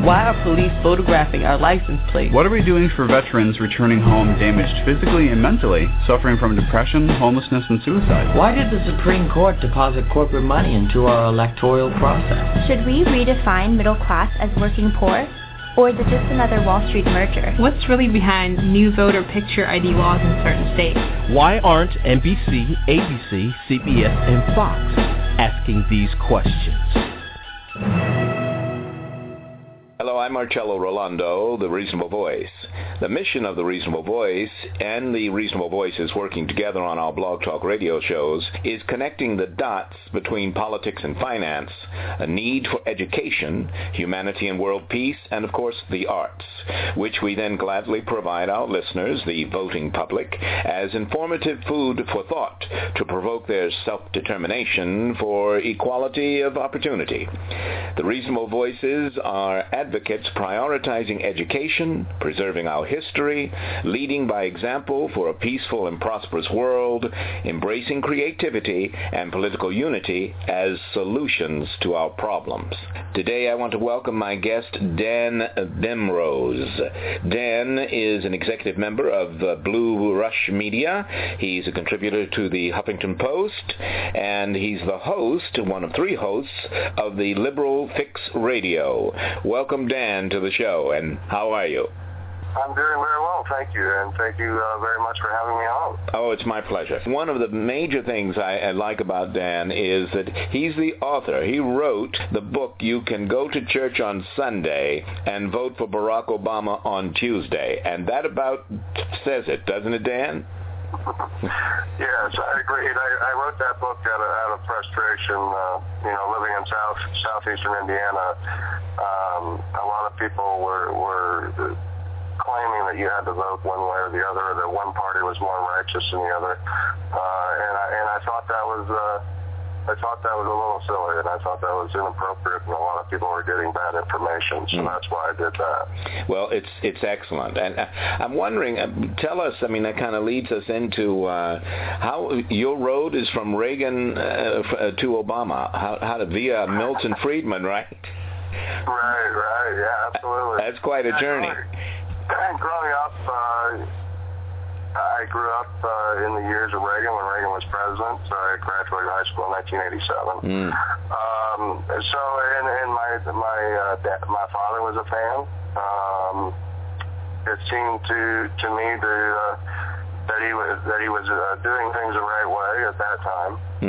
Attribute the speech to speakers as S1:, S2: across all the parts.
S1: Why are police photographing our license plates?
S2: What are we doing for veterans returning home damaged physically and mentally, suffering from depression, homelessness, and suicide?
S3: Why did the Supreme Court deposit corporate money into our electoral process?
S4: Should we redefine middle class as working poor? Or is it just another Wall Street merger?
S5: What's really behind new voter picture ID laws in certain states?
S6: Why aren't NBC, ABC, CBS, and Fox asking these questions?
S7: Hello, I'm Marcello Rolando, The Reasonable Voice. The mission of The Reasonable Voice and The Reasonable Voices working together on our Blog Talk radio shows is connecting the dots between politics and finance, a need for education, humanity and world peace, and of course the arts, which we then gladly provide our listeners, the voting public, as informative food for thought to provoke their self-determination for equality of opportunity. The Reasonable Voices are advocates prioritizing education, preserving our history, leading by example for a peaceful and prosperous world, embracing creativity and political unity as solutions to our problems. Today I want to welcome my guest, Dan Bemrose. Dan is an executive member of Blue Rush Media. He's a contributor to the Huffington Post, and he's the host, one of three hosts, of the Liberal Fix Radio. Welcome, Dan, to the show, and how are you?
S8: I'm doing very well, thank you, and thank you very much for having me on.
S7: Oh, it's my pleasure. One of the major things I like about Dan is that he's the author. He wrote the book, You Can Go to Church on Sunday and Vote for Barack Obama on Tuesday, and that about says it, doesn't it, Dan?
S8: Yes, I agree. I wrote that book out of frustration, living in southeastern Indiana. A lot of people were claiming that you had to vote one way or the other, that one party was more righteous than the other, and I thought that was a little silly, and I thought that was inappropriate, and a lot of people were getting bad information, so that's why I did that.
S7: Well, it's excellent, and I'm wondering, tell us, that kind of leads us into how your road is from Reagan to Obama, how to via Milton Friedman, right?
S8: Right, yeah, absolutely.
S7: That's quite a journey.
S8: Growing up, I grew up in the years of Reagan, when Reagan was president. So I graduated high school in 1987. So, and my father was a fan. It seemed to me that he was doing things the right way at that time.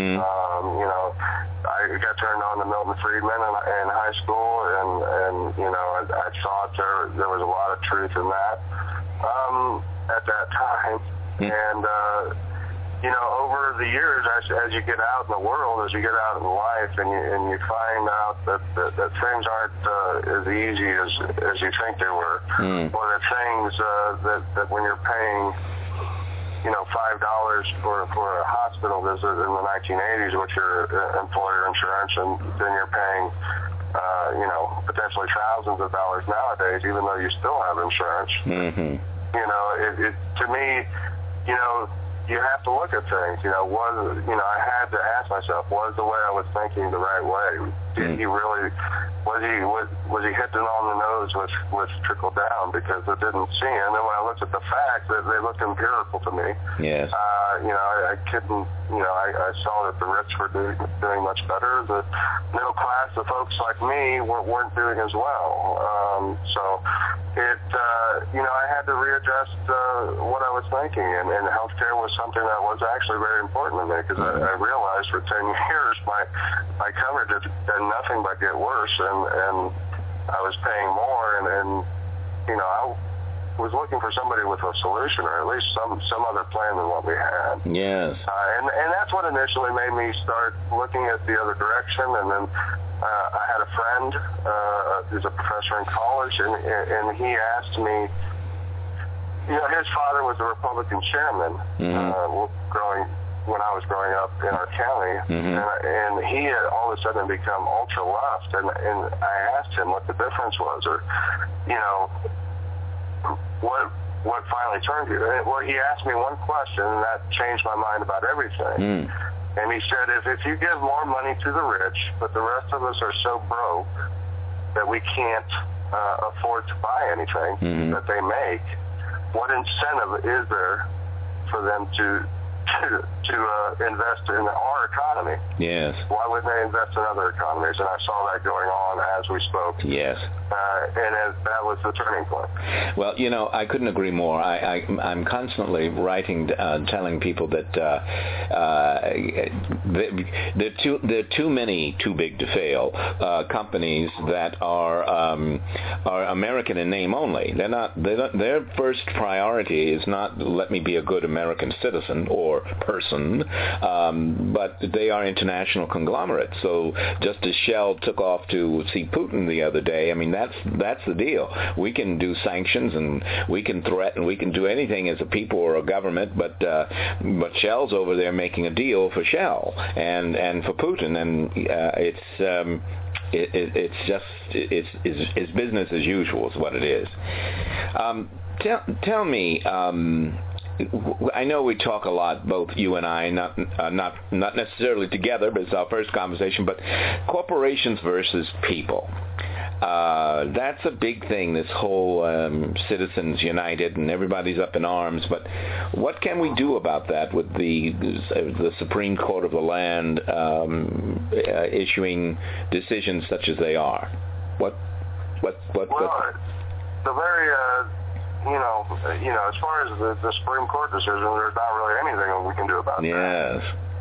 S8: I got turned on to Milton Friedman in high school, and I thought there was a lot of truth in that at that time. And over the years, as you get out in the world, as you get out in life, and you find out that things aren't as easy as you think they were, or that things that when you're paying $5 for a hospital visit in the 1980s with your employer insurance, and then you're paying, potentially thousands of dollars nowadays, even though you still have insurance. To me, you have to look at things. I had to ask myself, was the way I was thinking the right way? Did he really, was he hitting on the nose with trickle down? Because it didn't seem. And then when I looked at the facts, they looked empirical to me.
S7: Yes.
S8: I couldn't, I saw that the rich were doing much better. The middle class, the folks like me, weren't doing as well. So I had to readjust what I was thinking, and healthcare was something that was actually very important to me, because I realized for 10 years my coverage had done nothing but get worse, and I was paying more, and I was looking for somebody with a solution, or at least some other plan than what we had.
S7: Yes.
S8: And that's what initially made me start looking at the other direction, and then I had a friend who's a professor in college, and he asked me, his father was a Republican chairman when I was growing up in our county, and he had all of a sudden become ultra left, and I asked him what the difference was, or what finally turned you. Well, he asked me one question, and that changed my mind about everything. And he said, if you give more money to the rich, but the rest of us are so broke that we can't afford to buy anything that they make, what incentive is there for them to invest in our economy?
S7: Yes.
S8: Why wouldn't they invest in other economies? And I saw that going on as we spoke.
S7: Yes.
S8: That was the turning point.
S7: Well, I couldn't agree more. I'm constantly writing, telling people that there are too many too big to fail companies that are American in name only. They're not. Their first priority is not let me be a good American citizen or person, but they are international conglomerates. So just as Shell took off to see Putin the other day, I mean that's the deal. We can do sanctions and we can threaten, we can do anything as a people or a government, but Shell's over there making a deal for Shell and for Putin, and it's business as usual is what it is. Tell me. I know we talk a lot, both you and I, not necessarily together, but it's our first conversation, but corporations versus people. That's a big thing, this whole Citizens United, and everybody's up in arms, but what can we do about that with the Supreme Court of the land issuing decisions such as they are? What?
S8: The very... as far as the Supreme Court decision, there's not really anything that we can do about that.
S7: Yes.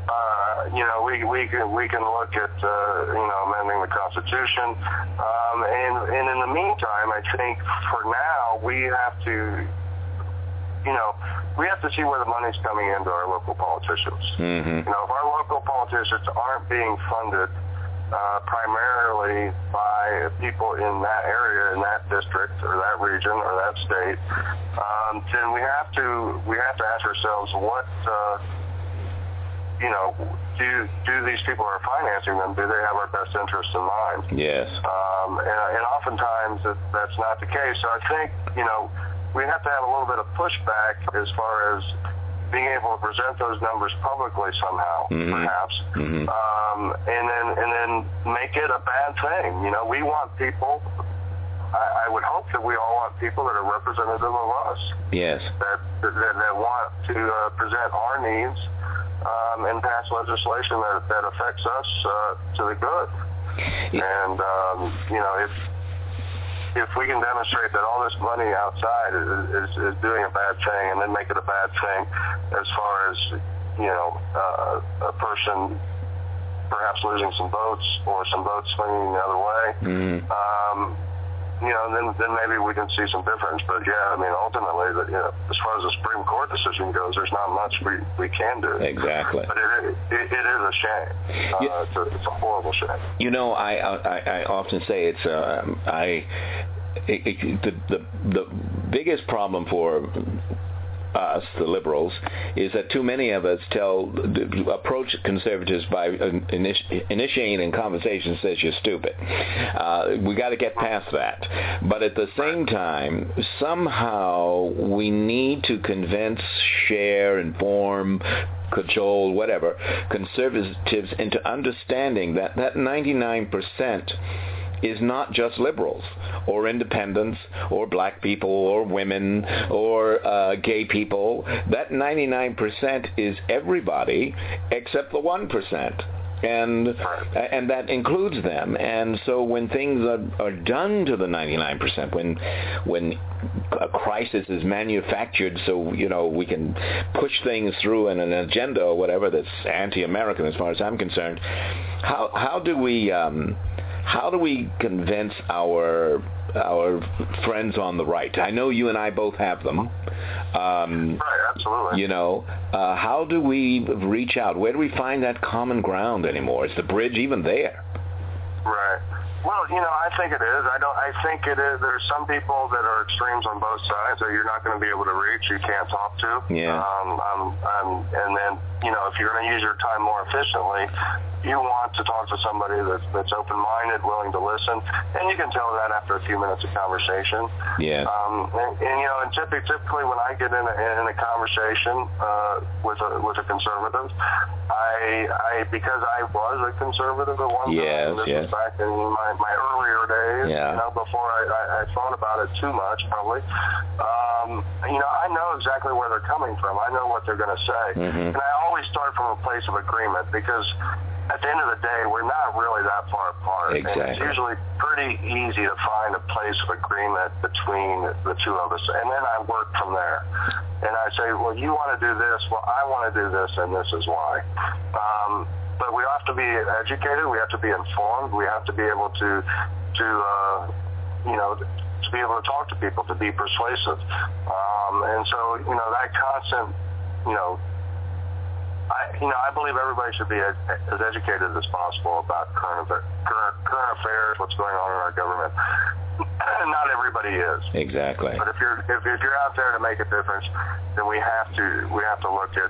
S8: We can look at amending the Constitution, and in the meantime, I think for now we have to see where the money's coming into our local politicians.
S7: Mm-hmm.
S8: If our local politicians aren't being funded primarily by people in that area, in that district, or that region, or that state, then we have to ask ourselves what do these people who are financing them, do they have our best interests in mind?
S7: Yes.
S8: And oftentimes that's not the case. So I think we have to have a little bit of pushback as far as being able to present those numbers publicly somehow, perhaps, and then make it a bad thing. We want people. I would hope that we all want people that are representative of us.
S7: Yes.
S8: That want to present our needs and pass legislation that affects us to the good. And if we can demonstrate that all this money outside is doing a bad thing, and then make it a bad thing as far as a person perhaps losing some votes or some votes swinging the other way, then maybe we can see some difference. But ultimately, as far as the Supreme Court decision goes, there's not much we can do.
S7: Exactly.
S8: But it is a shame. It's a horrible shame.
S7: I often say the biggest problem for us, the liberals, is that too many of us approach conservatives by initiating conversations says you're stupid. We got to get past that. But at the same time, somehow we need to convince, share, inform, cajole, whatever, conservatives into understanding that 99% is not just liberals or independents or black people or women or gay people. That 99% is everybody except the 1%. And that includes them. And so when things are done to the 99%, when a crisis is manufactured so we can push things through in an agenda or whatever that's anti-American as far as I'm concerned, how do we convince our friends on the right? I know you and I both have them.
S8: Right, absolutely.
S7: How do we reach out? Where do we find that common ground anymore? Is the bridge even there?
S8: Right. Well, I think it is. I think it is. There's some people that are extremes on both sides that you're not going to be able to reach. You can't talk to.
S7: Yeah.
S8: And then, if you're going to use your time more efficiently, you want to talk to somebody that's open-minded, willing to listen, and you can tell that after a few minutes of conversation.
S7: Yeah.
S8: And typically when I get in a conversation with a conservative, because I was a conservative at one time, this was back in my earlier days, before I thought about it too much, probably. I know exactly where they're coming from. I know what they're going to say. Mm-hmm. And I always start from a place of agreement because at the end of the day, we're not really that far apart.
S7: Exactly.
S8: And it's usually pretty easy to find a place of agreement between the two of us. And then I work from there. And I say, well, you want to do this. Well, I want to do this, and this is why. But we have to be educated. We have to be informed. We have to be able to be able to talk to people, to be persuasive. And so, that constant, I believe everybody should be as educated as possible about current affairs, what's going on in our government. Not everybody is.
S7: Exactly.
S8: But if you're out there to make a difference, then we have to look at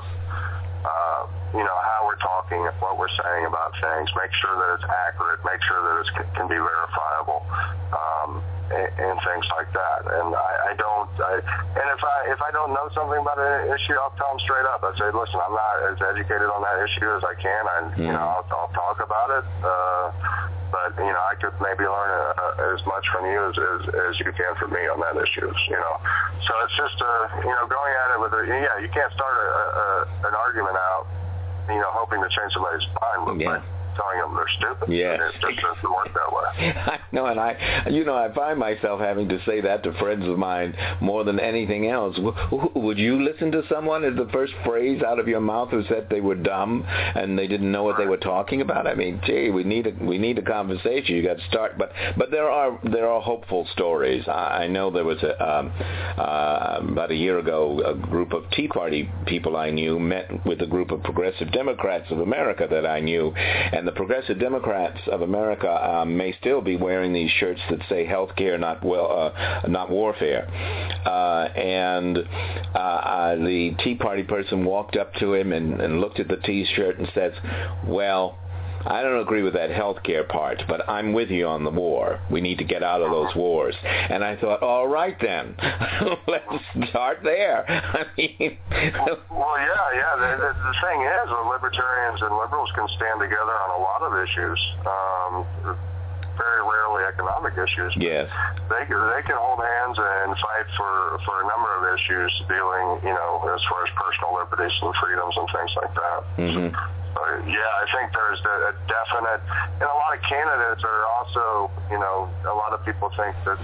S8: how we're talking, what we're saying about things. Make sure that it's accurate. Make sure that it can be verifiable. And things like that. And if I don't know something about an issue, I'll tell them straight up. I say, listen, I'm not as educated on that issue as I can. I'll talk about it. But I could maybe learn as much from you as you can from me on that issue. So it's just going at it with you can't start an argument out, hoping to change somebody's mind.
S7: Yeah.
S8: Telling them they're stupid.
S7: Yes.
S8: It just doesn't work that way.
S7: I know, and I find myself having to say that to friends of mine more than anything else. Would you listen to someone as the first phrase out of your mouth who said they were dumb and they didn't know what they were talking about? I mean, gee, we need a conversation. You got to start, but there are hopeful stories. I know there was about a year ago, a group of Tea Party people I knew met with a group of Progressive Democrats of America that I knew, and the Progressive Democrats of America may still be wearing these shirts that say "Health care, not warfare." And the Tea Party person walked up to him and looked at the T-shirt and says, "Well, I don't agree with that health care part, but I'm with you on the war. We need to get out of those wars." And I thought, all right then, let's start there. I mean...
S8: Well, yeah. The thing is, libertarians and liberals can stand together on a lot of issues. Very rarely economic issues.
S7: Yes.
S8: They can hold hands and fight for a number of issues dealing, as far as personal liberties and freedoms and things like that. Mm-hmm. I think there's a definite, and a lot of candidates are also, a lot of people think that,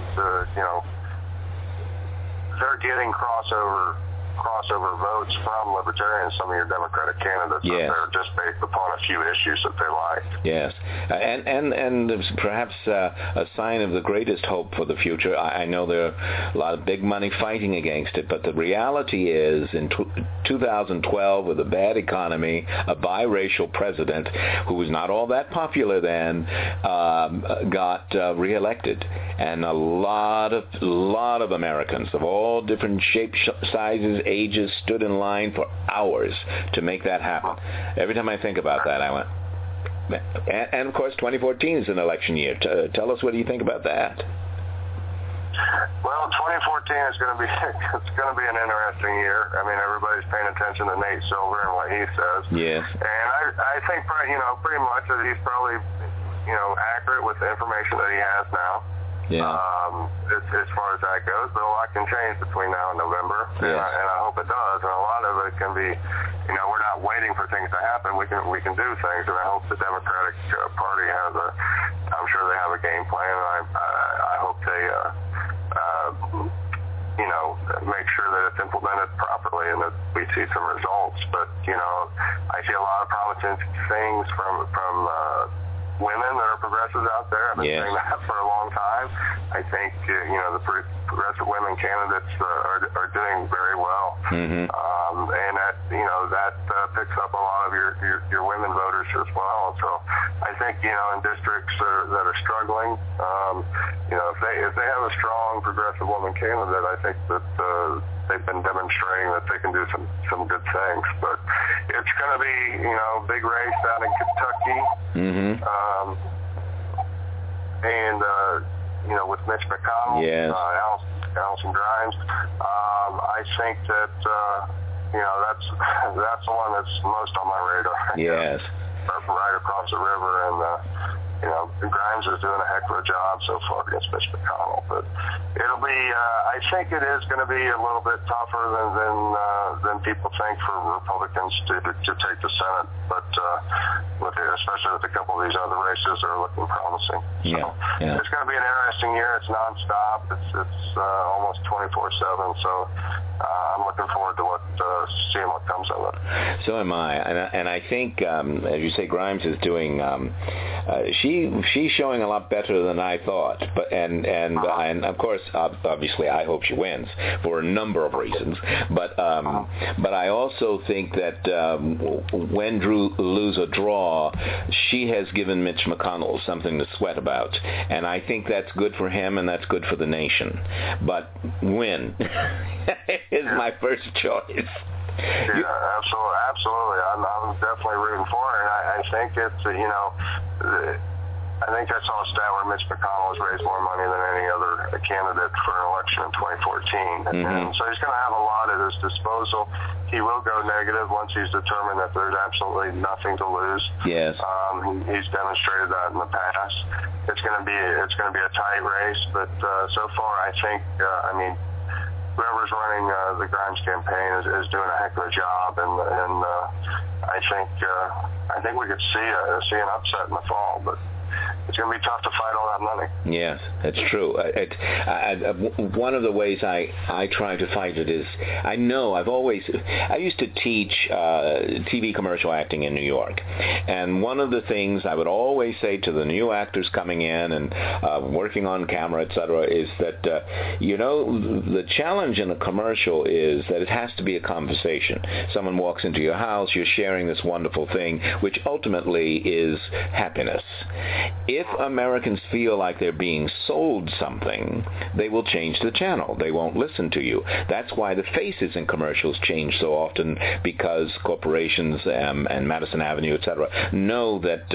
S8: they're getting crossover votes from libertarians, some of your Democratic candidates,
S7: yes,
S8: that are just based upon a few issues that they like.
S7: Yes, and perhaps a sign of the greatest hope for the future. I know there are a lot of big money fighting against it, but the reality is in 2012, with a bad economy, a biracial president who was not all that popular then, got reelected, and a lot of Americans of all different shapes, sizes, ages stood in line for hours to make that happen. Every time I think about that, I went... And of course, 2014 is an election year. Tell us, what do you think about that?
S8: Well, 2014 is going to be an interesting year. I mean, everybody's paying attention to Nate Silver and what he says.
S7: Yes.
S8: And I think pretty much that he's probably accurate with the information that he has now.
S7: Yeah.
S8: As far as that goes, but a lot can change between now and November,
S7: yes,
S8: and I hope it does. And a lot of it can be, we're not waiting for things to happen. We can do things, and I hope the Democratic Party I'm sure they have a game plan. And I hope they, make sure that it's implemented properly and that we see some results. But I see a lot of promising things from women that are progressives out there. I've been saying that for a long time. I think the progressive women candidates are doing very well, and that picks up a lot of your women voters as well. So I think in districts that are struggling, if they have a strong progressive woman candidate, I think that they've been demonstrating that they can do some good things. But going to be, a big race down in Kentucky. With Mitch McConnell,
S7: yes.
S8: Allison Grimes. I think that, that's the one that's most on my radar.
S7: Yes.
S8: Right across the river, and Grimes is doing a heck of a job so far against Mitch McConnell. But it'll be, I think it is going to be a little bit tougher than people think for Republicans to take the Senate. But especially with a couple of these other races that are looking promising. So it's going to be an interesting year. It's nonstop. It's almost 24/7. So I'm looking forward to seeing what comes of it.
S7: So am I, and I think, as you say, Grimes is doing. She's showing a lot better than I thought. But and of course, obviously, I hope she wins for a number of reasons. But I also think that when Drew lose a draw, she has given Mitch McConnell something to sweat about, and I think that's good for him and that's good for the nation. But win is my first choice.
S8: Yeah, absolutely. I'm definitely rooting for her, and I think it's, I think I saw a stat where Mitch McConnell has raised more money than any other candidate for an election in 2014. And so he's going to have a lot at his disposal. He will go negative once he's determined that there's absolutely nothing to lose.
S7: Yes.
S8: He's demonstrated that in the past. It's going to be a tight race, but so far I think, whoever's running the Grimes campaign is doing a heck of a job, and I think we could see an upset in the fall, but it's going to be tough to fight all that money.
S7: Yes, that's true. One of the ways I try to fight it is, I used to teach TV commercial acting in New York, and one of the things I would always say to the new actors coming in and working on camera, etc., is that, the challenge in a commercial is that it has to be a conversation. Someone walks into your house, you're sharing this wonderful thing, which ultimately is happiness. If Americans feel like they're being sold something, they will change the channel. They won't listen to you. That's why the faces in commercials change so often, because corporations and Madison Avenue, etc., know that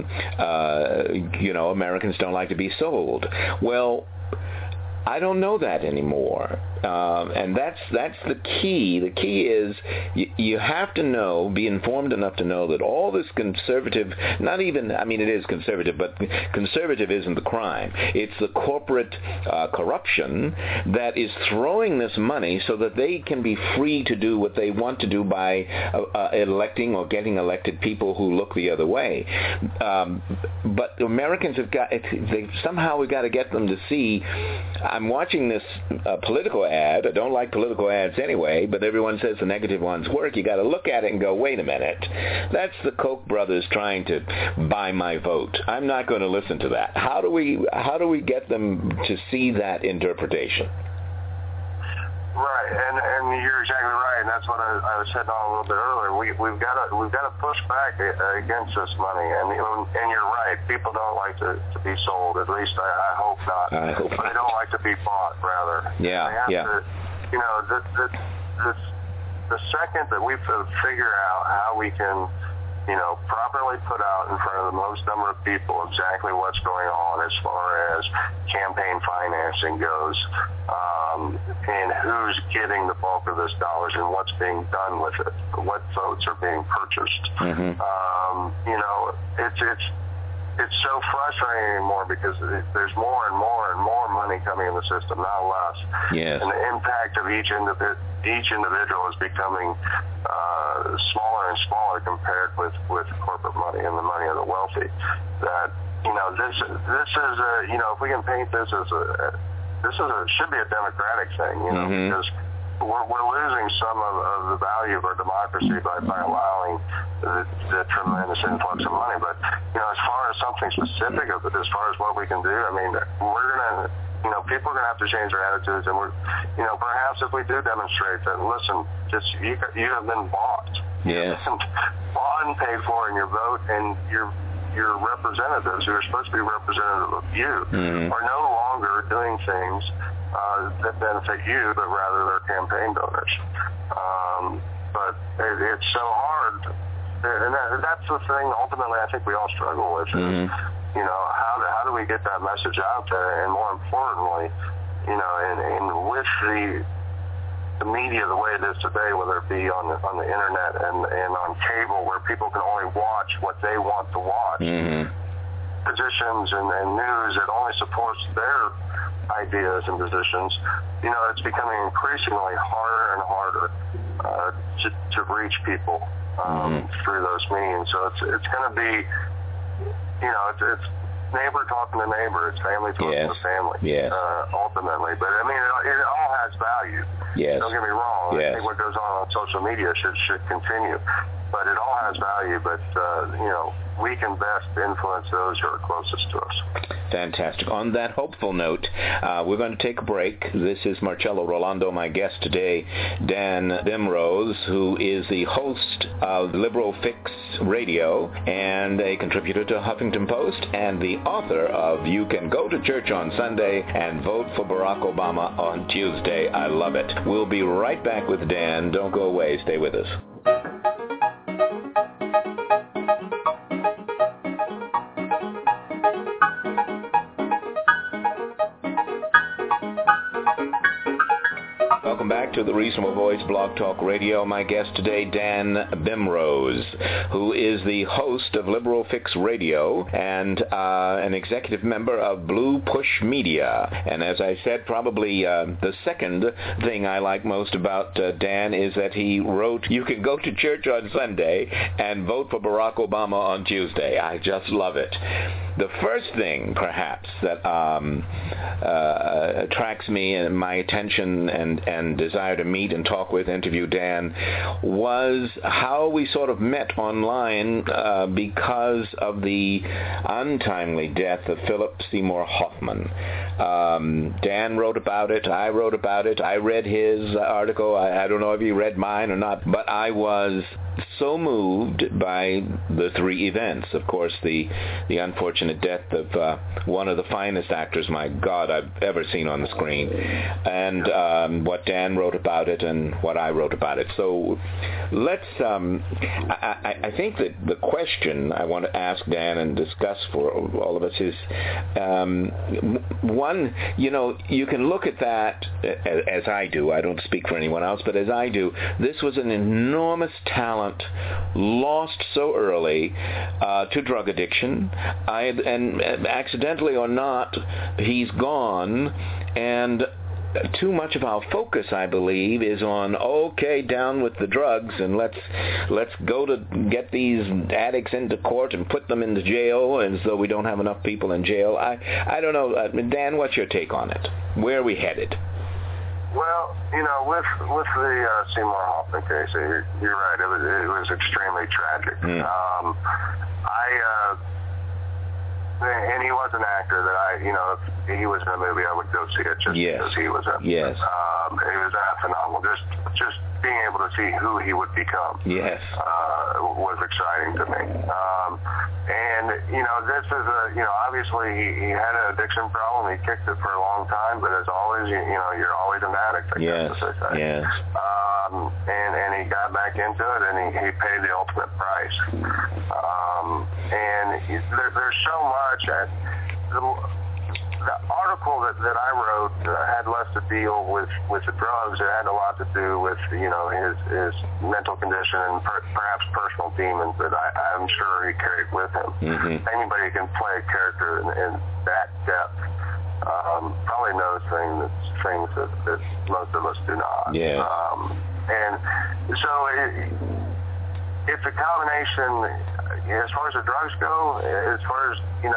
S7: Americans don't like to be sold. Well, I don't know that anymore, and that's the key. The key is you have to be informed enough to know that all this conservative, it is conservative, but conservative isn't the crime. It's the corporate corruption that is throwing this money so that they can be free to do what they want to do by electing or getting elected people who look the other way. But Americans we've got to get them to see. I'm watching this political ad. I don't like political ads anyway, but everyone says the negative ones work. You got to look at it and go, wait a minute. That's the Koch brothers trying to buy my vote. I'm not going to listen to that. How do we get them to see that interpretation?
S8: Right, and you're exactly right, and that's what I was hitting on a little bit earlier. We've got to push back against this money, and you're right. People don't like to be sold. At least I hope not. But they don't like to be bought, rather.
S7: Yeah.
S8: They have to, the second that we figure out how we can, properly put out in front of the most number of people exactly what's going on as far as campaign financing goes, and who's getting the bulk of this dollars and what's being done with it, what votes are being purchased. It's so frustrating anymore because there's more and more and more money coming in the system, not less.
S7: Yes.
S8: And the impact of each individual is becoming smaller and smaller compared with corporate money and the money of the wealthy. That this is if we can paint this as should be a democratic thing, because we're losing some of the value of our democracy by allowing the tremendous influx of money. But as far as something specific, as far as what we can do, we're gonna. People are going to have to change their attitudes, and perhaps if we do demonstrate that, listen, you have been bought.
S7: Yes.
S8: Bought and paid for in your vote, and your representatives, who are supposed to be representative of you, are no longer doing things that benefit you, but rather their campaign donors. But it's so hard the thing ultimately I think we all struggle with.
S7: Mm-hmm.
S8: You know, how do we get that message out there, and more importantly, you know, and with the media the way it is today, whether it be on the internet and on cable, where people can only watch what they want to watch.
S7: Mm-hmm.
S8: Positions and news that only supports their ideas and positions, you know, it's becoming increasingly harder and harder to reach people through those means. So it's going to be, you know, it's neighbor talking to neighbor, it's family talking to family, ultimately. But I mean, it all has value.
S7: Yes.
S8: Don't get me wrong.
S7: Yes.
S8: I think what goes on social media should continue, but it all has value. But you know, we can best influence those who are closest to us.
S7: Fantastic. On that hopeful note, we're going to take a break. This is Marcello Rolando. My guest today, Dan Bimrose, who is the host of Liberal Fix Radio and a contributor to Huffington Post and the author of You Can Go to Church on Sunday and Vote for Barack Obama on Tuesday. I love it. We'll be right back with Dan. Don't go away. Stay with us. Welcome back to the Reasonable Voice Blog Talk Radio. My guest today, Dan Bimrose, who is the host of Liberal Fix Radio and an executive member of Blue Push Media. And as I said, probably the second thing I like most about Dan is that he wrote, You Can Go to Church on Sunday and Vote for Barack Obama on Tuesday. I just love it. The first thing, perhaps, that attracts me and my attention and desire to meet and talk with, interview Dan, was how we sort of met online because of the untimely death of Philip Seymour Hoffman. Dan wrote about it. I wrote about it. I read his article. I don't know if you read mine or not, but I was so moved by the three events. Of course, the unfortunate death of one of the finest actors, my God, I've ever seen on the screen, and what Dan wrote about it and what I wrote about it. So let's, I think that the question I want to ask Dan and discuss for all of us is, one, you know, you can look at that as I do. I don't speak for anyone else, but as I do, this was an enormous talent lost so early to drug addiction, and accidentally or not, he's gone, and too much of our focus, I believe, is on, okay, down with the drugs, and let's go to get these addicts into court and put them into jail, as though we don't have enough people in jail. I don't know. Dan, what's your take on it? Where are we headed?
S8: Well, you know, with the Seymour Hoffman case, you're right. It was extremely tragic. And he was an actor that if he was in a movie, I would go see it just because he was in it. Yes. It was phenomenal. Just being able to see who he would become. Yes. Was exciting to me. And this is obviously he had an addiction problem. He kicked it for a long time, but as always, you're always an addict. I guess, as they say. Yes. And he got back into it, and he paid the ultimate price. And there's so much. The article that I wrote had less to deal with the drugs. It had a lot to do with his mental condition and perhaps personal demons that I'm sure he carried with him. Mm-hmm. Anybody can play a character in that depth probably knows things that most of us do not. Yeah. And so it's a combination. As far as the drugs go, as far as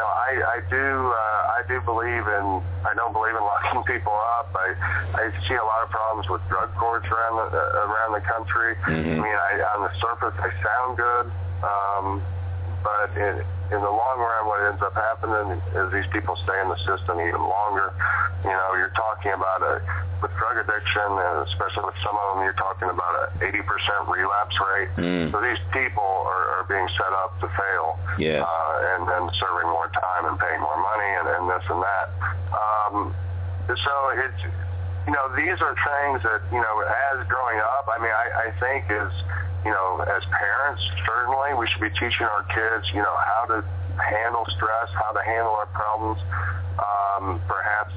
S8: I do believe in. I don't believe in locking people up. I see a lot of problems with drug courts around the country. Mm-hmm. I mean, on the surface, they sound good, but in the long run, what ends up happening is these people stay in the system even longer. You're talking about with drug addiction, and especially with some of them, you're talking about an 80% relapse rate. Mm. So these people are being set up to fail, and then serving more time and paying more money and this and that. So it's, these are things that, as growing up, I mean, I think is, as parents, certainly we should be teaching our kids, how to handle stress, how to handle our problems. Perhaps,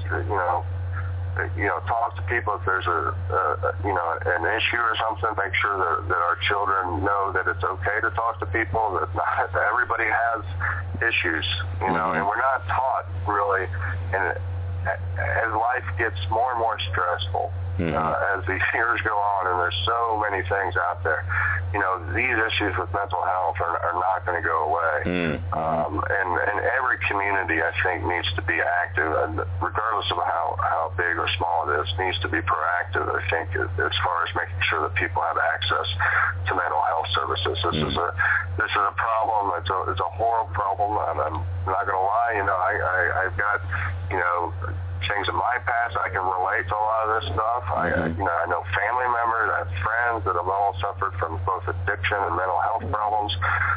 S8: talk to people if there's an issue or something. Make sure that our children know that it's okay to talk to people. That not everybody has issues, and we're not taught really. And as life gets more and more stressful, as the years go on, and there's so many things out there, these issues with mental health are not going to go away. And every community, I think, needs to be active, and regardless of how big or small it is, needs to be proactive, I think, as far as making sure that people have access to mental health services. This is a problem. It's a horrible problem, and I'm not going to lie. I've got things in my past. I can relate to a lot of this stuff. I know family members, I have friends that have all suffered from both addiction and mental health problems.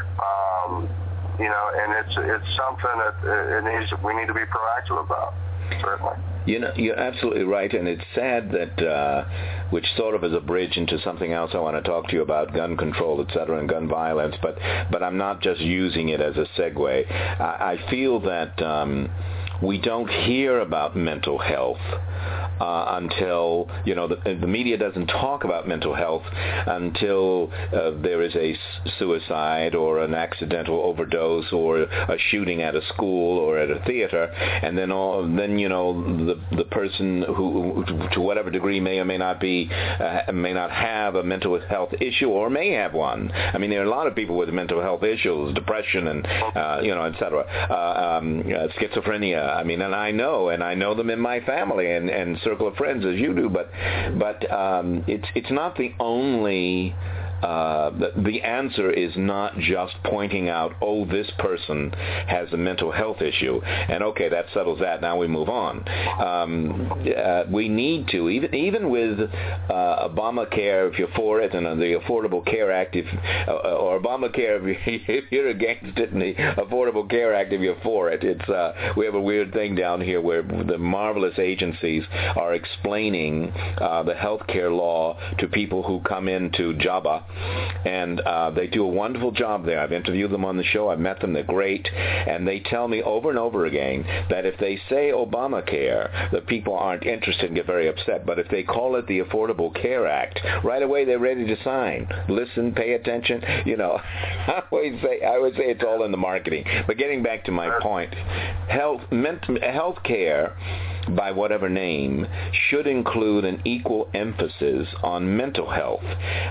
S8: And it's something that we need to be proactive about, certainly.
S7: You're absolutely right, and it's sad that, which sort of is a bridge into something else I want to talk to you about, gun control, et cetera, and gun violence, but I'm not just using it as a segue. I feel that we don't hear about mental health until, the media doesn't talk about mental health until there is a suicide or an accidental overdose or a shooting at a school or at a theater, and then the person who, to whatever degree, may or may not have a mental health issue or may have one. I mean, there are a lot of people with mental health issues, depression and et cetera, schizophrenia. I mean, and I know them in my family and circle of friends as you do, but it's not the only. The answer is not just pointing out, this person has a mental health issue, and okay, that settles that. Now we move on. We need to, even with Obamacare, if you're for it, and the Affordable Care Act, or Obamacare, if you're against it, and the Affordable Care Act, if you're for it. We have a weird thing down here where the marvelous agencies are explaining the health care law to people who come into JABA. And they do a wonderful job there. I've interviewed them on the show. I've met them. They're great. And they tell me over and over again that if they say Obamacare, the people aren't interested and get very upset. But if they call it the Affordable Care Act, right away they're ready to sign. Listen, pay attention. I would say it's all in the marketing. But getting back to my point, health care, by whatever name, should include an equal emphasis on mental health.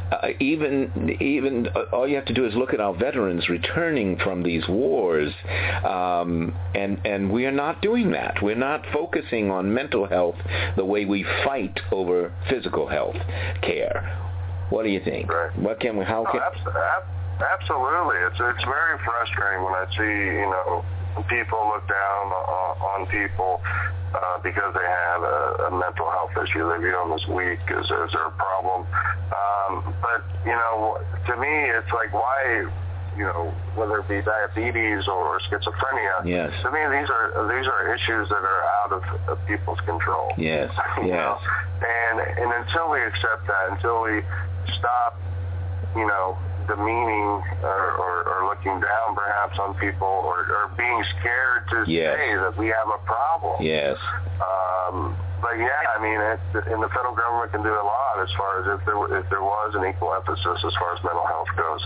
S7: Even all you have to do is look at our veterans returning from these wars, and we are not doing that. We're not focusing on mental health the way we fight over physical health care. What do you think?
S8: Right. Absolutely. It's very frustrating when I see people look down on people because they have a mental health issue. They view them as weak, as their problem. But to me, it's like, why, whether it be diabetes or schizophrenia,
S7: yes.
S8: To me, these are issues that are out of people's control.
S7: Yes, yes.
S8: And until we accept that, until we stop, demeaning or looking down perhaps on people or being scared to say that we have a problem.
S7: Yes.
S8: But yeah, I mean, and the federal government can do a lot as far as if there was an equal emphasis as far as mental health goes.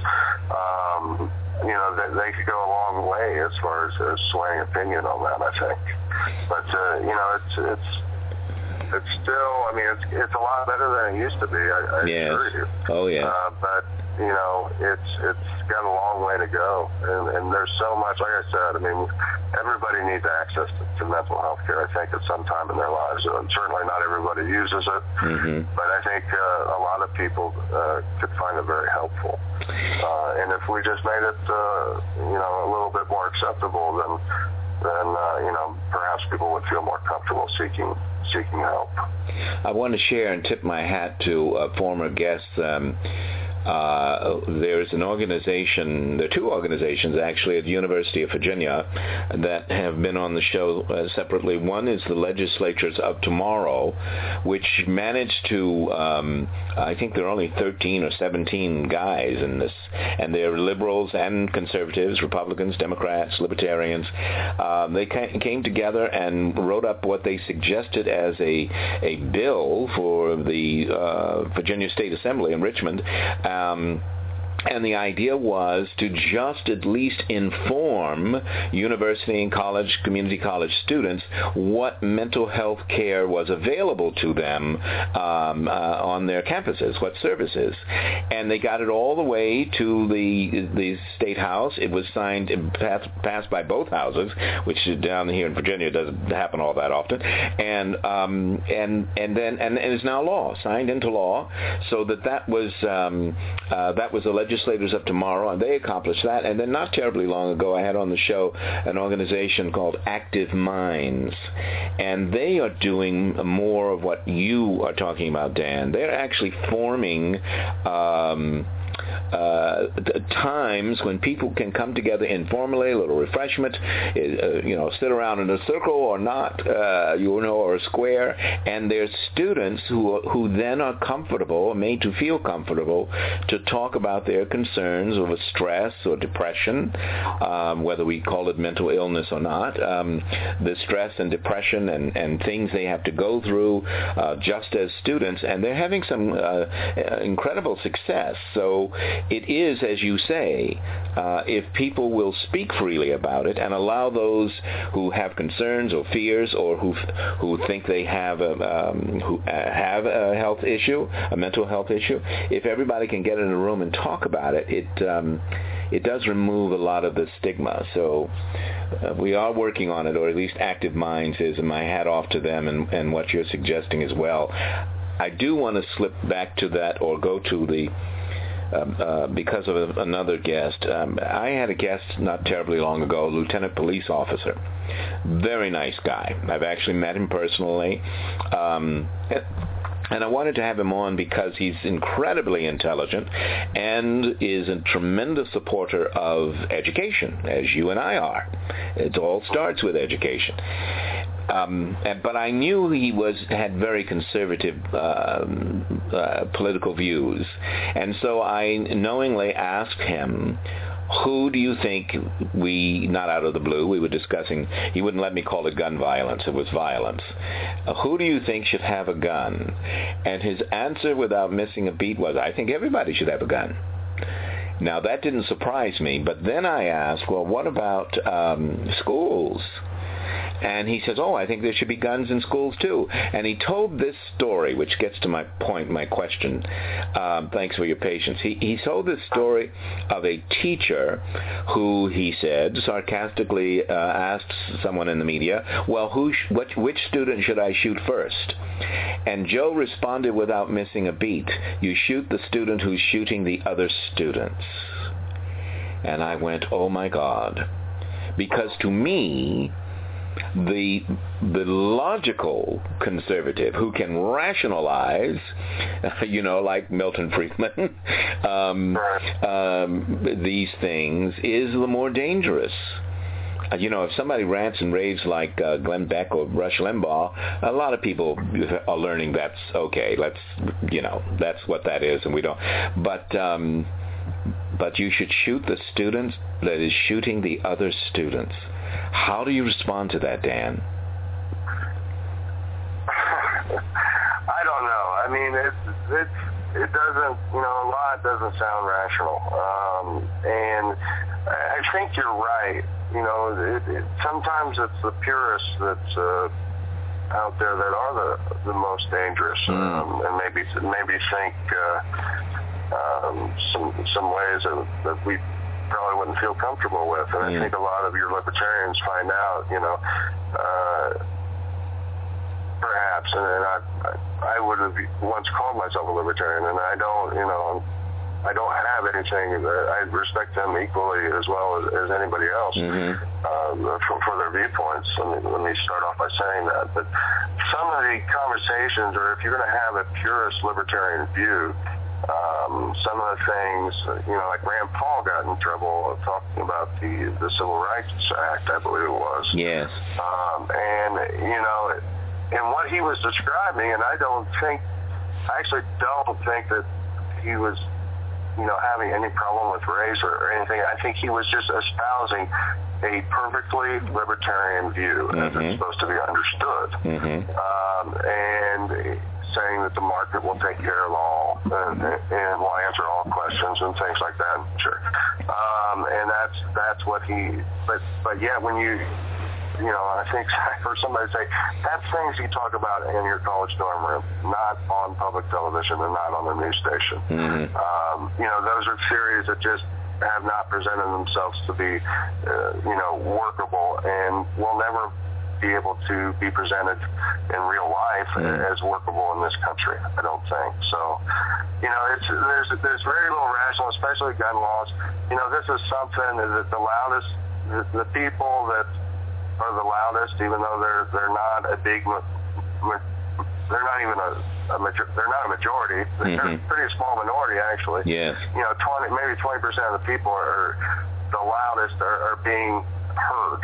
S8: They could go a long way as far as swaying opinion on that, I think. But it's still, I mean, it's a lot better than it used to be. I assure you.
S7: Oh yeah.
S8: But it's got a long way to go, and there's so much. Like I said, I mean, everybody needs access to mental health care, I think, at some time in their lives. And certainly not everybody uses it, but I think a lot of people could find it very helpful. And if we just made it, a little bit more acceptable, then perhaps people would feel more comfortable seeking help.
S7: I want to share and tip my hat to a former guest, there's an organization, there are two organizations actually at the University of Virginia that have been on the show separately. One is the Legislatures of Tomorrow, which managed to, I think there are only 13 or 17 guys in this, and they're liberals and conservatives, Republicans, Democrats, libertarians. They came together and wrote up what they suggested as a bill for the Virginia State Assembly in Richmond. And the idea was to just at least inform university and college, community college students what mental health care was available to them on their campuses, what services. And they got it all the way to the State House. It was signed, passed by both houses, which down here in Virginia doesn't happen all that often. And it's now law, signed into law, so that was the Legislators of Tomorrow, and they accomplished that. And then not terribly long ago, I had on the show an organization called Active Minds, and they are doing more of what you are talking about, Dan. They're actually forming times when people can come together informally, a little refreshment, sit around in a circle or not, or a square, and there's students who then are comfortable, made to feel comfortable, to talk about their concerns over stress or depression, whether we call it mental illness or not, the stress and depression and things they have to go through just as students, and they're having some incredible success. So it is, as you say, if people will speak freely about it and allow those who have concerns or fears or who think they have a health issue, a mental health issue, if everybody can get in a room and talk about it, it does remove a lot of the stigma. So we are working on it, or at least Active Minds is, and my hat off to them and what you're suggesting as well. I do want to slip back to that, or go to the because of another guest. I had a guest not terribly long ago, a lieutenant police officer. Very nice guy. I've actually met him personally. And I wanted to have him on because he's incredibly intelligent and is a tremendous supporter of education, as you and I are. It all starts with education. But I knew he had very conservative political views, and so I knowingly asked him, who do you think not out of the blue, we were discussing, he wouldn't let me call it gun violence, it was violence. Who do you think should have a gun? And his answer without missing a beat was, I think everybody should have a gun. Now that didn't surprise me, but then I asked, well, what about schools? And he says, I think there should be guns in schools too. And he told this story, which gets to my point, my question. Thanks for your patience. He told this story of a teacher who, he said, sarcastically asked someone in the media, well, which student should I shoot first? And Joe responded without missing a beat, you shoot the student who's shooting the other students. And I went, oh my God. Because to me, the logical conservative who can rationalize, like Milton Friedman, these things is the more dangerous. If somebody rants and raves like Glenn Beck or Rush Limbaugh, a lot of people are learning that's okay. That's what that is, and we don't. But you should shoot the students that is shooting the other students. How do you respond to that, Dan?
S8: I don't know. I mean, it doesn't, a lot doesn't sound rational. And I think you're right. Sometimes it's the purists that's out there that are the most dangerous, and maybe think some ways that we probably wouldn't feel comfortable with. And I think a lot of your libertarians find out, perhaps, and I would have once called myself a libertarian, and I don't have anything. I respect them equally as well as anybody else for their viewpoints. Let me start off by saying that. But some of the conversations, or if you're going to have a purist libertarian view, some of the things, like Rand Paul got in trouble talking about the Civil Rights Act, I believe it was.
S7: Yes.
S8: And what he was describing, and I actually don't think that he was, having any problem with race or anything. I think he was just espousing a perfectly libertarian view as it's supposed to be understood. And saying that the market will take care of all and will answer all questions and things like that. Sure. And that's what he, but yet when I think I heard somebody say, that's things you talk about in your college dorm room, not on public television and not on the news station. Those are theories that just have not presented themselves to be, workable and will never be able to be presented in real life as workable in this country, I don't think. So, there's very little rational, especially gun laws. This is something that the loudest, the people that are the loudest, even though they're not a big, they're not even they're not a majority. They're a pretty small minority, actually.
S7: Yes.
S8: Maybe 20% of the people are the loudest are being heard.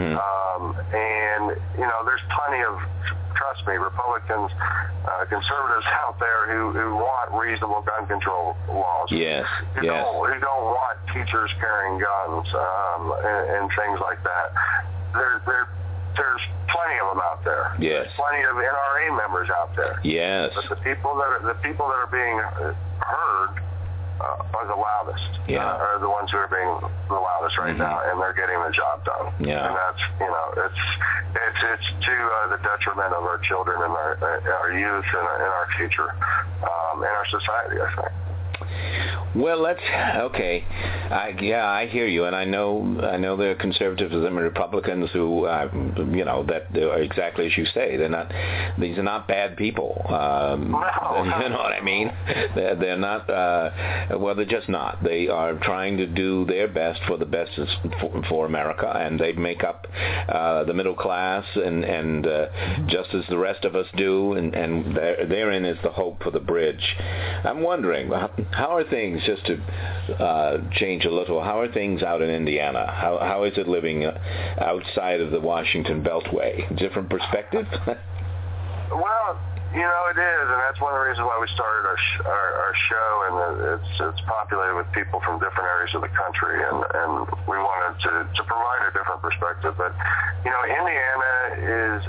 S8: And there's plenty of, trust me, Republicans, conservatives out there who want reasonable gun control laws.
S7: Yes.
S8: Who don't want teachers carrying guns and things like that. There's plenly of them out there.
S7: Yes.
S8: There's plenty of NRA members out there.
S7: Yes.
S8: But the people that are being heard are the loudest. Are the ones who are being the loudest right now, and they're getting the job done.
S7: Yeah.
S8: And that's it's to the detriment of our children and our youth and our future and our society, I think.
S7: Well, okay. I hear you, and I know there are conservatives and Republicans who, that are exactly as you say. These are not bad people.
S8: No.
S7: You know what I mean? They're not. They're just not. They are trying to do their best for the best for America, and they make up the middle class, and just as the rest of us do, and therein is the hope for the bridge. I'm wondering, how are things, just to change a little, how are things out in Indiana? How is it living outside of the Washington Beltway? Different perspective?
S8: Well, it is, and that's one of the reasons why we started our show, and it's populated with people from different areas of the country, and we wanted to provide a different perspective. But, Indiana is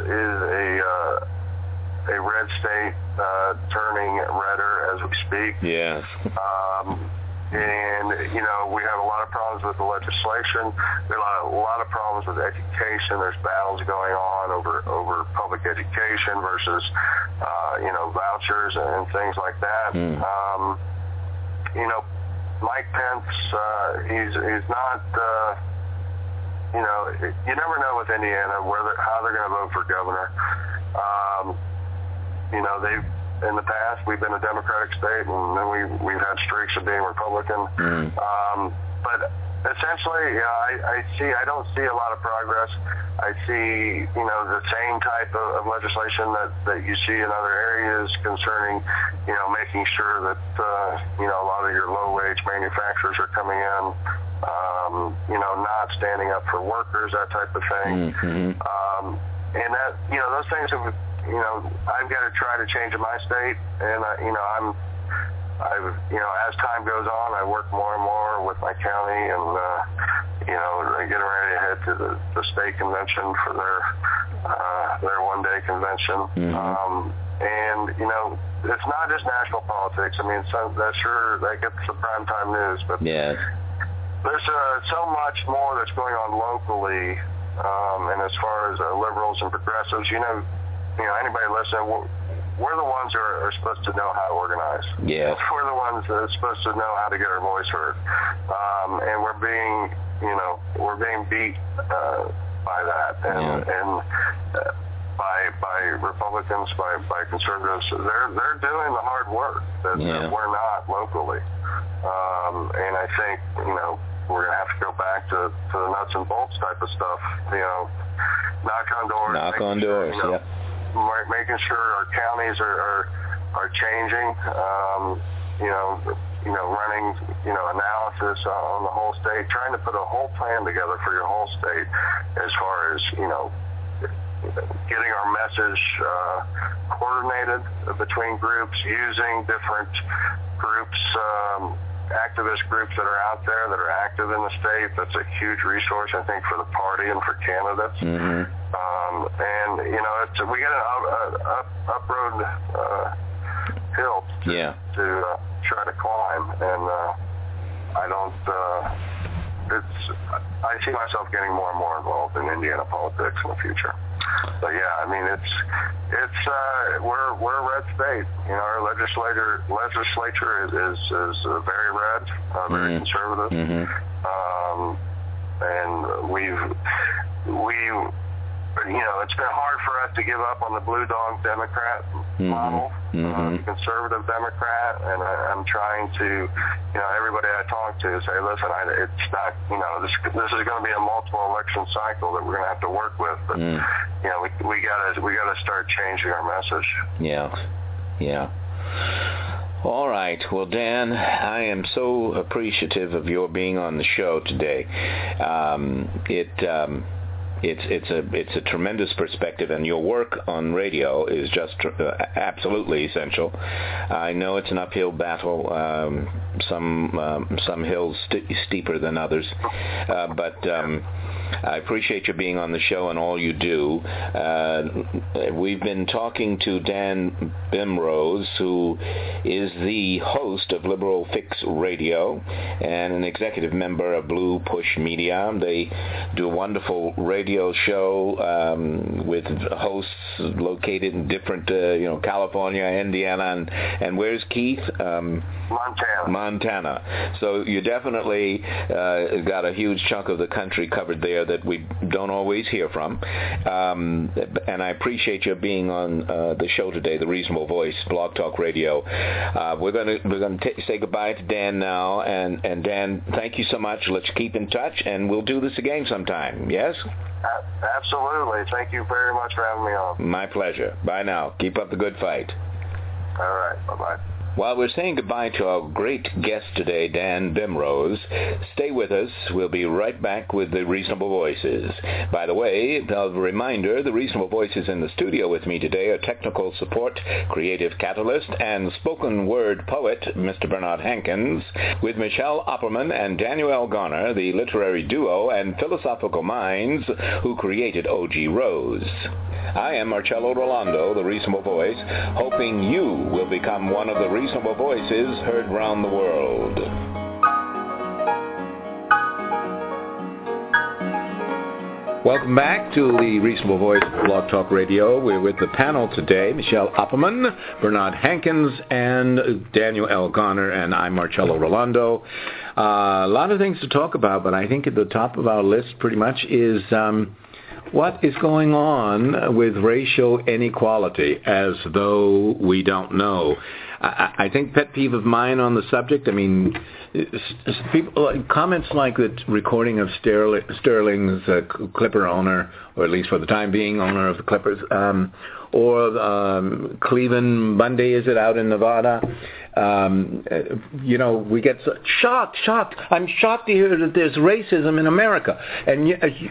S8: a red state, turning redder as we speak.
S7: Yes.
S8: And, we have a lot of problems with the legislation. There are a lot of problems with education. There's battles going on over public education versus, vouchers and things like that. Mike Pence, he's not, you never know with Indiana how they're going to vote for governor. In the past, we've been a Democratic state, and then we've had streaks of being Republican. But essentially, I don't see a lot of progress. I see, the same type of legislation that you see in other areas concerning, making sure that, a lot of your low-wage manufacturers are coming in, not standing up for workers, that type of thing. And that, those things have, I've got to try to change in my state, and as time goes on, I work more and more with my county, and getting ready to head to the state convention for their one-day convention. And it's not just national politics. I mean, that gets the primetime news, but
S7: yes.
S8: There's so much more that's going on locally, and as far as liberals and progressives, anybody listening, we're the ones who are supposed to know how to organize.
S7: Yeah.
S8: We're the ones that are supposed to know how to get our voice heard. And we're being beat by that. And by Republicans, by conservatives. They're doing the hard work that we're not locally. And I think, we're going to have to go back to the nuts and bolts type of stuff, knock on doors.
S7: Knock on doors, making
S8: sure our counties are changing. running, analysis on the whole state, trying to put a whole plan together for your whole state as far as, getting our message coordinated between groups, using different groups, activist groups that are out there that are active in the state. That's a huge resource, I think, for the party and for candidates. Mm-hmm. We got an up-road hill to try to climb, and I see myself getting more and more involved in Indiana politics in the future. But yeah, we're a red state. Our legislature is very red, very conservative, and we've it's been hard for us to give up on the blue dog Democrat model, conservative Democrat, and I'm trying to, everybody I talk to say, listen, it's not, this is going to be a multiple election cycle that we're going to have to work with, but we gotta start changing our message.
S7: Yeah. All right. Well, Dan, I am so appreciative of your being on the show today. It's a tremendous perspective, and your work on radio is just absolutely essential. I know it's an uphill battle, some hills steeper than others, but I appreciate you being on the show and all you do. We've been talking to Dan Bimrose, who is the host of Liberal Fix Radio and an executive member of Blue Push Media. They do a wonderful radio show with hosts located in different, California, Indiana, and where's Keith? Montana. So you definitely got a huge chunk of the country covered there that we don't always hear from. And I appreciate your being on the show today, The Reasonable Voice, Blog Talk Radio. We're going to say goodbye to Dan now, and Dan, thank you so much. Let's keep in touch, and we'll do this again sometime. Yes?
S8: Absolutely. Thank you very much for having me on.
S7: My pleasure. Bye now. Keep up the good fight.
S8: All right. Bye-bye.
S7: While we're saying goodbye to our great guest today, Dan Bimrose, stay with us. We'll be right back with the Reasonable Voices. By the way, a reminder, the Reasonable Voices in the studio with me today are technical support, creative catalyst, and spoken word poet, Mr. Bernard Hankins, with Michelle Opperman and Daniel L. Garner, the literary duo and philosophical minds who created O.G. Rose. I am Marcello Rolando, the Reasonable Voice, hoping you will become one of the Reasonable Voices heard round the world. Welcome back to the Reasonable Voice Blog Talk Radio. We're with the panel today, Michelle Opperman, Bernard Hankins, and Daniel L. Garner, and I'm Marcello Rolando. A lot of things to talk about, but I think at the top of our list pretty much is what is going on with racial inequality, as though we don't know. I think pet peeve of mine on the subject, people, comments like the recording of Sterling's Clipper owner, or at least for the time being owner of the Clippers, or Cleveland Bundy, is it, out in Nevada? We get shocked. I'm shocked to hear that there's racism in America. And,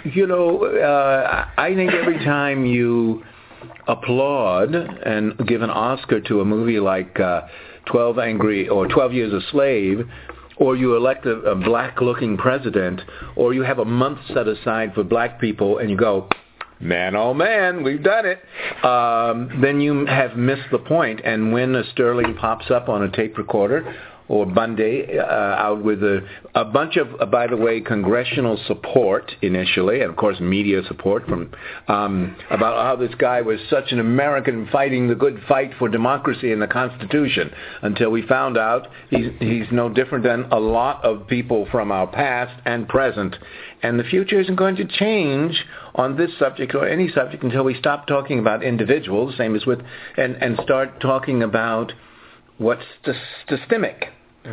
S7: I think every time you applaud and give an Oscar to a movie like 12 Years a Slave, or you elect a black-looking president, or you have a month set aside for black people, and you go, man, oh man, we've done it, then you have missed the point. And when a Sterling pops up on a tape recorder, or Bundy out with a bunch of, by the way, congressional support initially, and of course media support from about how this guy was such an American fighting the good fight for democracy and the Constitution, until we found out he's no different than a lot of people from our past and present. And the future isn't going to change on this subject or any subject until we stop talking about individuals, same as with, and start talking about what's systemic.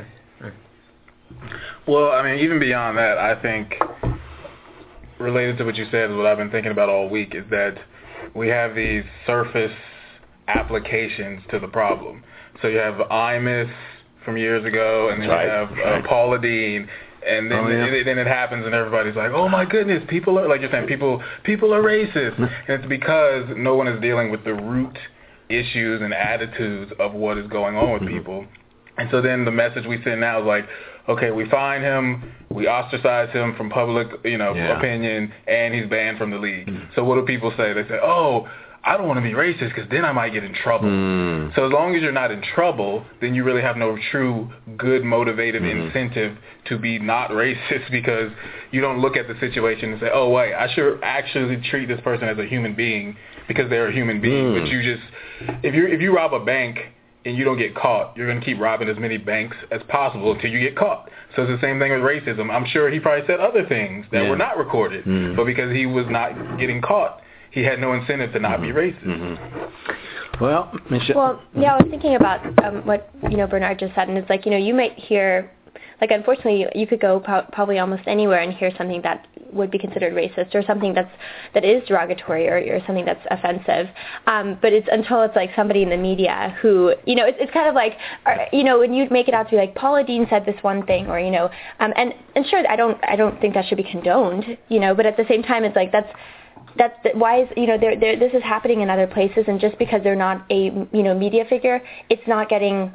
S9: Well, even beyond that, I think, related to what you said, is what I've been thinking about all week, is that we have these surface applications to the problem. So you have IMUS from years ago, and then you have Paula Deen. And then, then it happens, and everybody's like, "Oh my goodness, people are like you're saying, people are racist." And it's because no one is dealing with the root issues and attitudes of what is going on with people. And so then the message we send now is like, okay, we fine him, we ostracize him from public, opinion, and he's banned from the league. So what do people say? They say, "Oh, I don't want to be racist because then I might get in trouble." So as long as you're not in trouble, then you really have no true good motivative incentive to be not racist, because you don't look at the situation and say, "Oh wait, I should actually treat this person as a human being because they're a human being." But you just, if you rob a bank and you don't get caught, you're going to keep robbing as many banks as possible until you get caught. So it's the same thing with racism. I'm sure he probably said other things that were not recorded, but because he was not getting caught, he had no incentive to not be racist.
S10: Well, Michelle.
S4: Well, yeah, I was thinking about what Bernard just said, and it's like you might hear, like, unfortunately, you could go probably almost anywhere and hear something that would be considered racist, or something that is derogatory, or something that's offensive. But it's until it's like somebody in the media who, it's kind of like, when you make it out to be like, Paula Deen said this one thing, or and sure, I don't think that should be condoned, but at the same time, it's like that's why is this is happening in other places, and just because they're not a media figure, it's not getting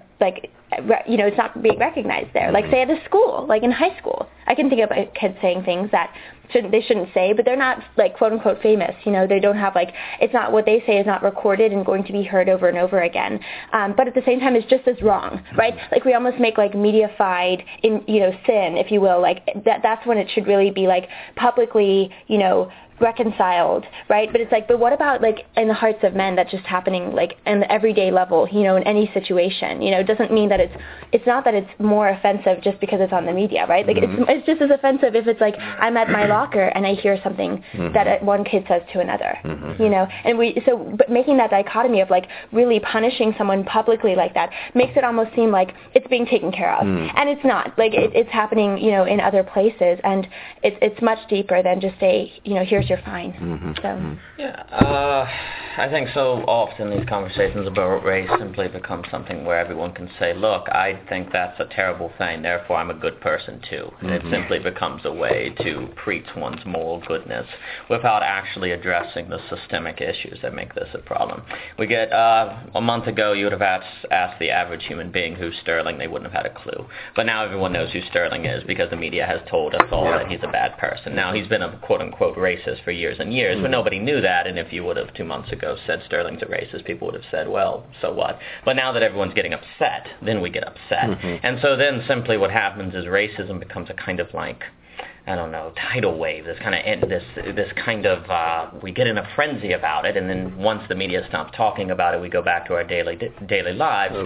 S4: it's not being recognized there. Like, say at a school, like in high school, I can think of kids saying things that they shouldn't say, but they're not like quote unquote famous. They don't have it's not, what they say is not recorded and going to be heard over and over again. But at the same time, it's just as wrong, right? Like, we almost make like media-fied in sin, if you will. Like that's when it should really be like publicly, reconciled, right? But it's like, but what about like in the hearts of men, that's just happening like in the everyday level, in any situation. It doesn't mean that it's not that it's more offensive just because it's on the media, right? Like it's just as offensive if it's like I'm at my locker and I hear something that one kid says to another, but making that dichotomy of like really punishing someone publicly like that makes it almost seem like it's being taken care of, and it's not. Like it's happening, in other places, and it's much deeper than just say, here's your fine. So
S3: I think so often these conversations about race simply become something where everyone can say, look, I think that's a terrible thing, therefore I'm a good person too. And it simply becomes a way to preach one's moral goodness without actually addressing the systemic issues that make this a problem. We get, a month ago you would have asked the average human being who's Sterling, they wouldn't have had a clue. But now everyone knows who Sterling is because the media has told us all that he's a bad person. Now, he's been a quote-unquote racist for years and years, but nobody knew that, and if you would have 2 months ago said Sterling's a racist, people would have said, well, so what? But now that everyone's getting upset, then we get upset. And so then simply what happens is racism becomes a kind of like, I don't know, tidal wave, this kind of we get in a frenzy about it, and then once the media stops talking about it, we go back to our daily lives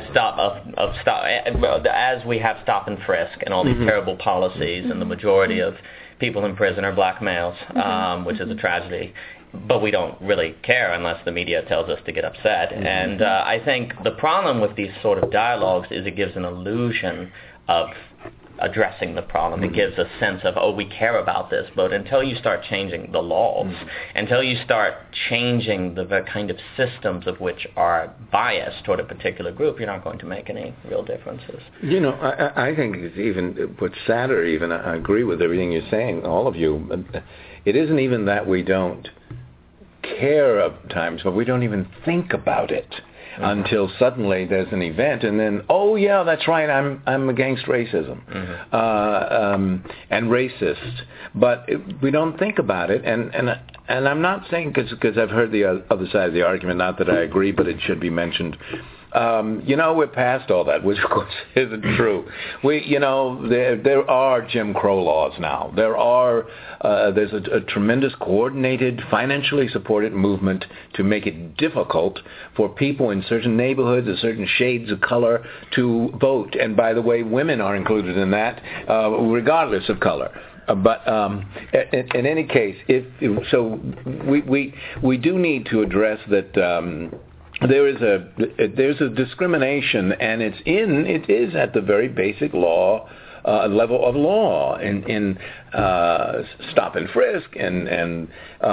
S3: as we have stop and frisk and all these terrible policies, and the majority of people in prison are black males, which is a tragedy. But we don't really care unless the media tells us to get upset. And I think the problem with these sort of dialogues is it gives an illusion of addressing the problem. It gives a sense of, oh, we care about this, but until you start changing the laws, until you start changing the kind of systems of which are biased toward a particular group, you're not going to make any real differences.
S10: I think it's even what's sadder, even I agree with everything you're saying, all of you. It isn't even that we don't care at times, but we don't even think about it until suddenly there's an event, and then, oh yeah, that's right, I'm against racism and racist, but we don't think about it, and I'm not saying because I've heard the other side of the argument, not that I agree, but it should be mentioned. We're past all that, which of course isn't true. There are Jim Crow laws now. There's a tremendous coordinated, financially supported movement to make it difficult for people in certain neighborhoods or certain shades of color to vote. And by the way, women are included in that, regardless of color. But in any case, we do need to address that. There's a discrimination, and it is at the very basic law level of law in stop and frisk, and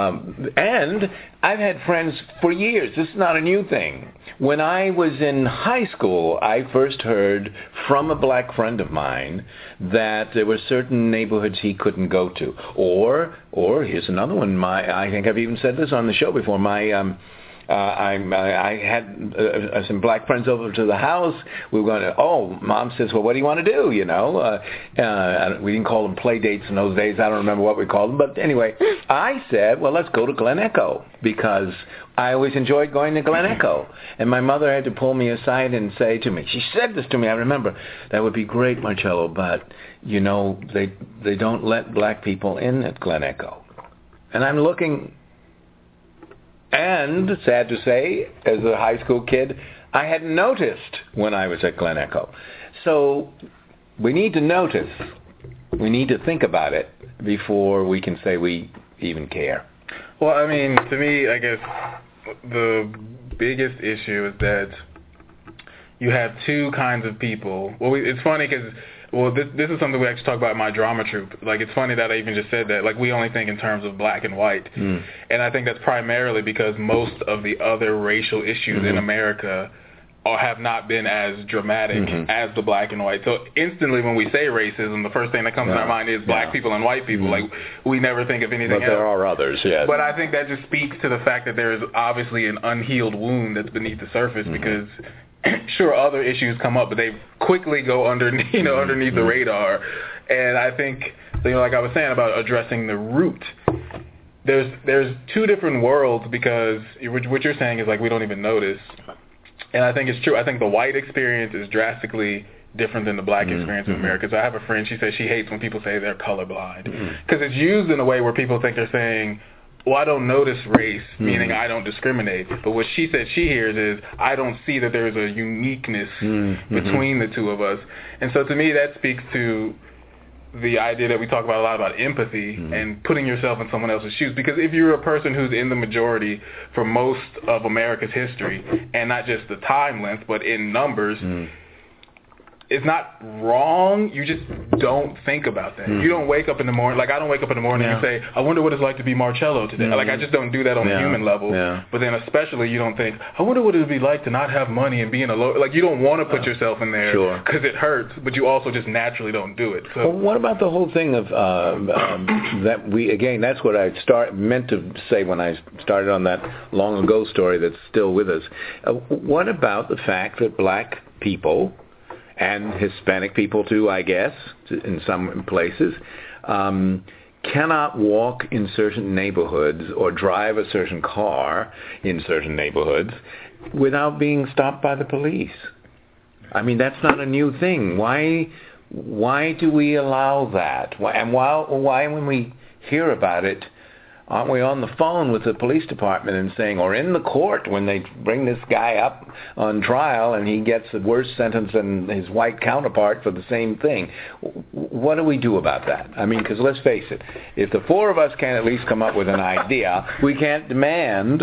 S10: I've had friends for years. This is not a new thing. When I was in high school, I first heard from a black friend of mine that there were certain neighborhoods he couldn't go to. Or here's another one. I think I've even said this on the show before. I had some black friends over to the house. We were going to, Mom says, well, what do you want to do, we didn't call them play dates in those days. I don't remember what we called them. But anyway, I said, well, let's go to Glen Echo, because I always enjoyed going to Glen Echo. And my mother had to pull me aside and say to me, she said this to me, I remember, that would be great, Marcello, but, they don't let black people in at Glen Echo. And I'm looking... And, sad to say, as a high school kid, I hadn't noticed when I was at Glen Echo. So we need to notice. We need to think about it before we can say we even care.
S9: Well, I mean, to me, I guess the biggest issue is that you have two kinds of people. Well, it's funny because... Well, this is something we actually talk about in my drama troupe. Like, it's funny that I even just said that. Like, we only think in terms of black and white. And I think that's primarily because most of the other racial issues in America have not been as dramatic as the black and white. So instantly when we say racism, the first thing that comes to our mind is black people and white people. Like, we never think of anything else.
S10: But there are others, yes.
S9: But I think that just speaks to the fact that there is obviously an unhealed wound that's beneath the surface because... Sure, other issues come up, but they quickly go underneath the radar. And I think, like I was saying about addressing the root, there's two different worlds, because what you're saying is like we don't even notice. And I think it's true. I think the white experience is drastically different than the black experience in America. So I have a friend, she says she hates when people say they're colorblind, because it's used in a way where people think they're saying, well, I don't notice race, meaning I don't discriminate. But what she said she hears is, I don't see that there's a uniqueness between the two of us. And so to me, that speaks to the idea that we talk about a lot about empathy and putting yourself in someone else's shoes. Because if you're a person who's in the majority for most of America's history, and not just the time length, but in numbers, it's not wrong. You just don't think about that. You don't wake up in the morning. Like, I don't wake up in the morning and say, I wonder what it's like to be Marcello today. Like, I just don't do that on a human level. But then especially you don't think, I wonder what it would be like to not have money and be in a low... Like, you don't want to put yourself in there because it hurts, but you also just naturally don't do it. So,
S10: well, what about the whole thing of that we... Again, that's what I meant to say when I started on that long ago story that's still with us. What about the fact that black people... and Hispanic people too, I guess, in some places, cannot walk in certain neighborhoods or drive a certain car in certain neighborhoods without being stopped by the police? I mean, that's not a new thing. Why do we allow that? Why when we hear about it, aren't we on the phone with the police department and saying, or in the court when they bring this guy up on trial and he gets a worse sentence than his white counterpart for the same thing? What do we do about that? I mean, because let's face it, if the four of us can't at least come up with an idea, we can't demand,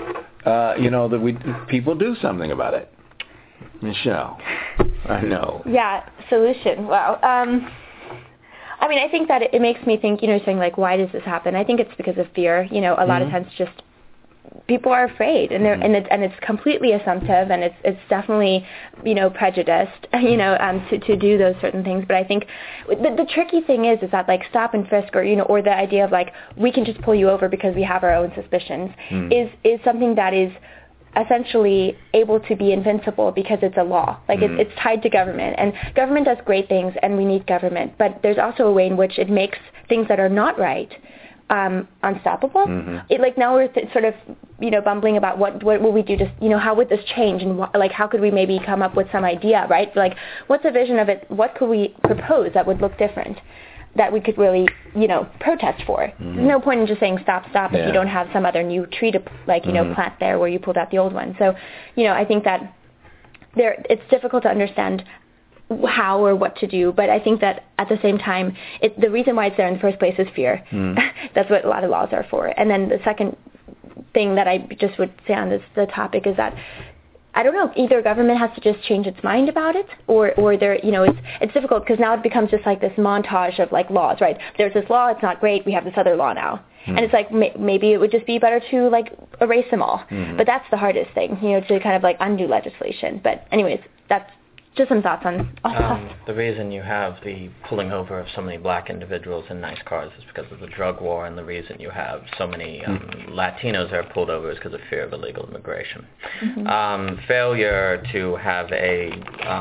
S10: that people do something about it. Michelle, I know.
S4: Yeah, solution. Wow. I mean, I think that it makes me think, saying like, why does this happen? I think it's because of fear. A lot of times just people are afraid, and it's completely assumptive, and it's definitely, prejudiced, to do those certain things. But I think the tricky thing is that like stop and frisk, or the idea of like, we can just pull you over because we have our own suspicions is something that is essentially able to be invincible because it's a law. Like it's tied to government, and government does great things, and we need government. But there's also a way in which it makes things that are not right unstoppable. Now we're sort of bumbling about what will we do to how would this change, and how could we maybe come up with some idea, right? Like, what's a vision of it? What could we propose that would look different, that we could really, protest for? There's no point in just saying stop if you don't have some other new tree to, plant there where you pulled out the old one. So, I think that it's difficult to understand how or what to do, but I think that at the same time, the reason why it's there in the first place is fear. That's what a lot of laws are for. And then the second thing that I just would say on the topic is that I don't know, either government has to just change its mind about it, or there, it's difficult because now it becomes just like this montage of like laws, right? There's this law, it's not great, we have this other law now. And it's like maybe it would just be better to like erase them all. But that's the hardest thing, to kind of like undo legislation. But anyways, that's just some thoughts on
S3: the reason you have the pulling over of so many black individuals in nice cars is because of the drug war, and the reason you have so many Latinos that are pulled over is because of fear of illegal immigration. Failure to have a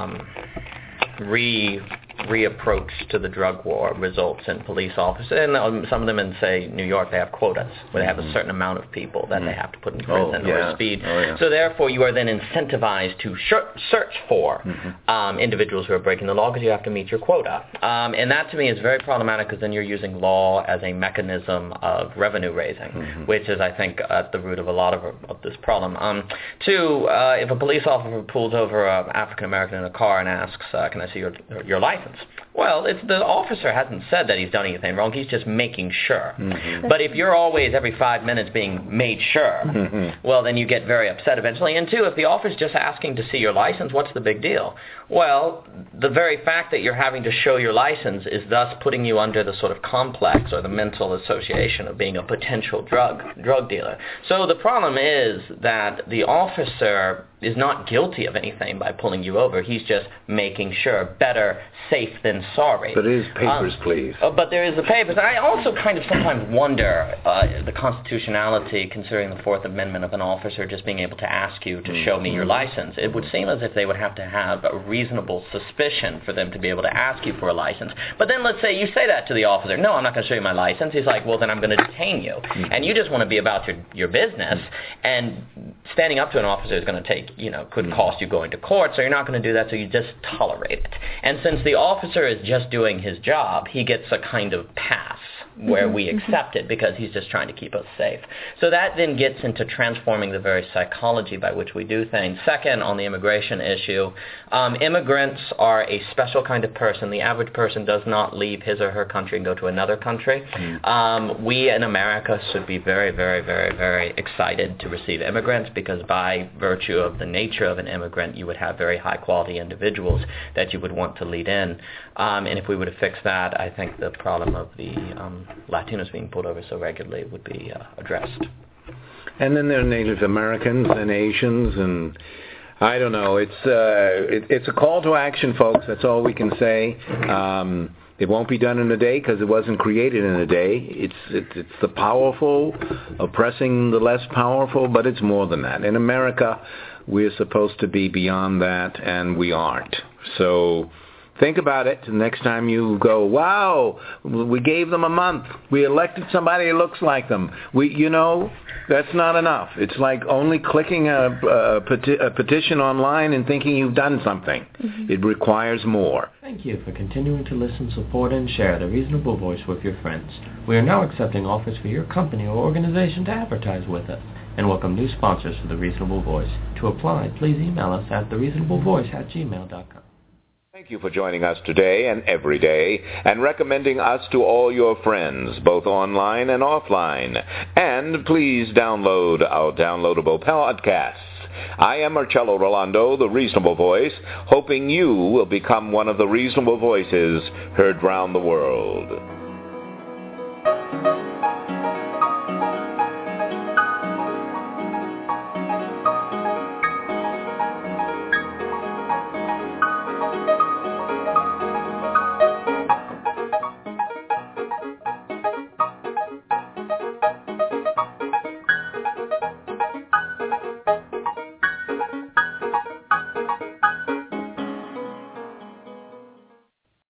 S3: reapproach to the drug war results in police officers, and some of them in, say, New York, they have quotas where they have a certain amount of people that they have to put in prison or speed. So therefore, you are then incentivized to search for individuals who are breaking the law because you have to meet your quota. And that, to me, is very problematic because then you're using law as a mechanism of revenue raising, which is, I think, at the root of a lot of this problem. Two, if a police officer pulls over an African-American in a car and asks, can I see your license? Well, the officer hasn't said that he's done anything wrong. He's just making sure. But if you're always every 5 minutes being made sure, well, then you get very upset eventually. And two, if the officer's just asking to see your license, what's the big deal? Well, the very fact that you're having to show your license is thus putting you under the sort of complex or the mental association of being a potential drug dealer. So the problem is that the officer is not guilty of anything by pulling you over. He's just making sure. Better safe than sorry.
S10: But it is papers, please.
S3: But there is the papers. And I also kind of sometimes wonder the constitutionality, considering the Fourth Amendment, of an officer just being able to ask you to show me your license. It would seem as if they would have to have a reasonable suspicion for them to be able to ask you for a license. But then let's say you say that to the officer. No, I'm not going to show you my license. He's like, well, then I'm going to detain you. And you just want to be about your business. And standing up to an officer is going to take, could cost you going to court. So you're not going to do that, so you just tolerate it. And since the officer is just doing his job, he gets a kind of pass where we accept it because he's just trying to keep us safe. So that then gets into transforming the very psychology by which we do things. Second, on the immigration issue, immigrants are a special kind of person. The average person does not leave his or her country and go to another country. We in America should be very, very, very, very excited to receive immigrants because by virtue of the nature of an immigrant, you would have very high-quality individuals that you would want to lead in. And if we were to fix that, I think the problem of the Latinos being pulled over so regularly would be addressed.
S10: And then there are Native Americans and Asians, and I don't know. It's a call to action, folks. That's all we can say. It won't be done in a day because it wasn't created in a day. It's the powerful oppressing the less powerful, but it's more than that. In America, we're supposed to be beyond that, and we aren't. So think about it. The next time you go, wow, we gave them a month. We elected somebody who looks like them. That's not enough. It's like only clicking a petition online and thinking you've done something. It requires more.
S6: Thank you for continuing to listen, support, and share The Reasonable Voice with your friends. We are now accepting offers for your company or organization to advertise with us and welcome new sponsors for The Reasonable Voice. To apply, please email us at thereasonablevoice@gmail.com.
S7: Thank you for joining us today and every day and recommending us to all your friends, both online and offline. And please download our downloadable podcasts. I am Marcello Rolando, the Reasonable Voice, hoping you will become one of the reasonable voices heard round the world.